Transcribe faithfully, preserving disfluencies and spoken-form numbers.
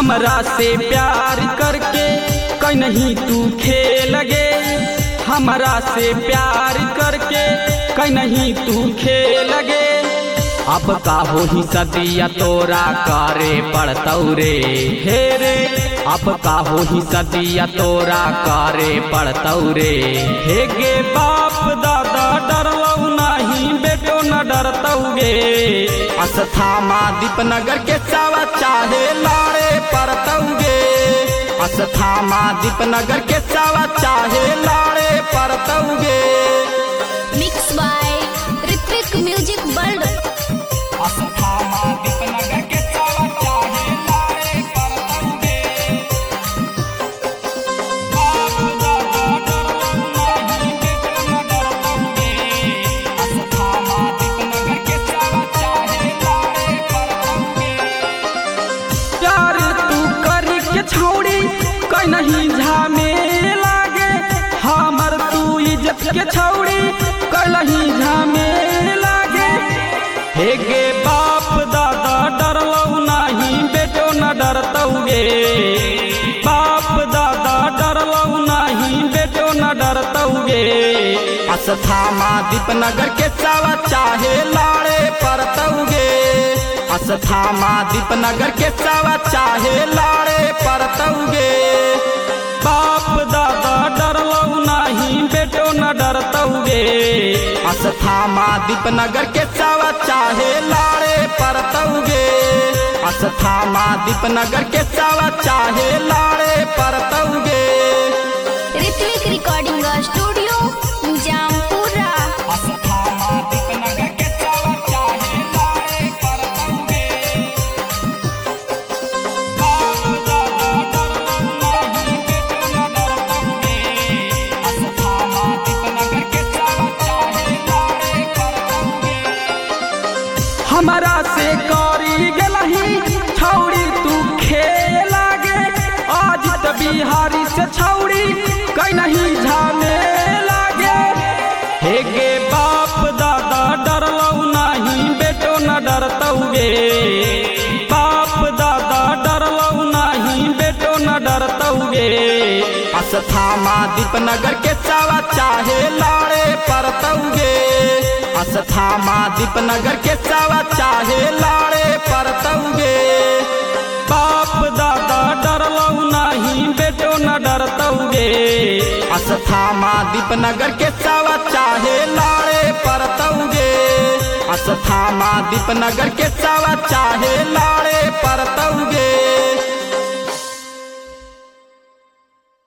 हमरा से प्यार करके कहीं तू खेल गे, हमरा से प्यार करके कहीं तू खेल गे। अब का हो ही सदिया तोरा करे पड़तौ रे, हे रे अब का हो ही सदिया तोरा करे पड़तौ रे। हे गे बाप दादा डरलौ नहीं, बेटो न डरतौ गे। अस्थामा दीपनगर के चावा चाहे लाड़े पड़तौ गे, अस्थामा दीपनगर के चावा चाहे लाड़े पड़तौ गे। Mix by Ritwik music world. अस्थामा दीपनगर के चावा चाहे लाड़े पड़तौ गे। बाप दादा डरलौ नहीं, बेटो न डरतौ गे। अस्थामा दीपनगर के चावा चाहे लाड़े पड़तौ गे। प्यार तू करी के छौड़ी कहीं झमेला गे, हमर तू इज्जत के छौड़ी कहीं झमेला गे। हे गे बाप दादा डरलौ नहीं, बेटो न डरतौ गे। बाप दादा डरलौ नहीं, बेटो न डरतौ गे। अस्थामा दीपनगर के चावा चाहे लाड़े पड़तौ गे, अस्थामा दीपनगर के चावा चाहे लाड़े पड़तौ गे। बाप दादा डरलौ नहीं, बेटो न डरतौ गे। अस्थामा दीपनगर के चावा चाहे लाड़े पड़तौ गे, अस्थामा दीपनगर के चावा चाहे लाड़े पड़तौ गे। Ritwik recording studio Jampura. अस्थामा दीपनगर के चावा चाहे लाड़े पड़तौ गे। बाप दादा डरलौ नहीं, बेटो न डरतौ गे। अस्थामा दीपनगर के चावा चाहे लाड़े पड़तौ गे। हमरा से करी गेलही छौड़ी तू खेला गे, आज त बिहारी से छौड़ी कहीं झमेला गे। हे गे बाप दादा डरलौ नहीं, बेटो न डरतौ गे। बाप दादा डरलौ नहीं, बेटो न डरतौ गे। अस्थामा दीपनगर के चावा चाहे लाड़े पड़तौ गे, अस्थामा दीपनगर के चावा चाहे लाड़े पड़तौ गे। बाप दादा डरलौ नहीं, बेटो न डरतौ गे। अस्थामा दीपनगर के चावा चाहे लाड़े पड़तौ गे, अस्थामा दीपनगर के चावा चाहे लाड़े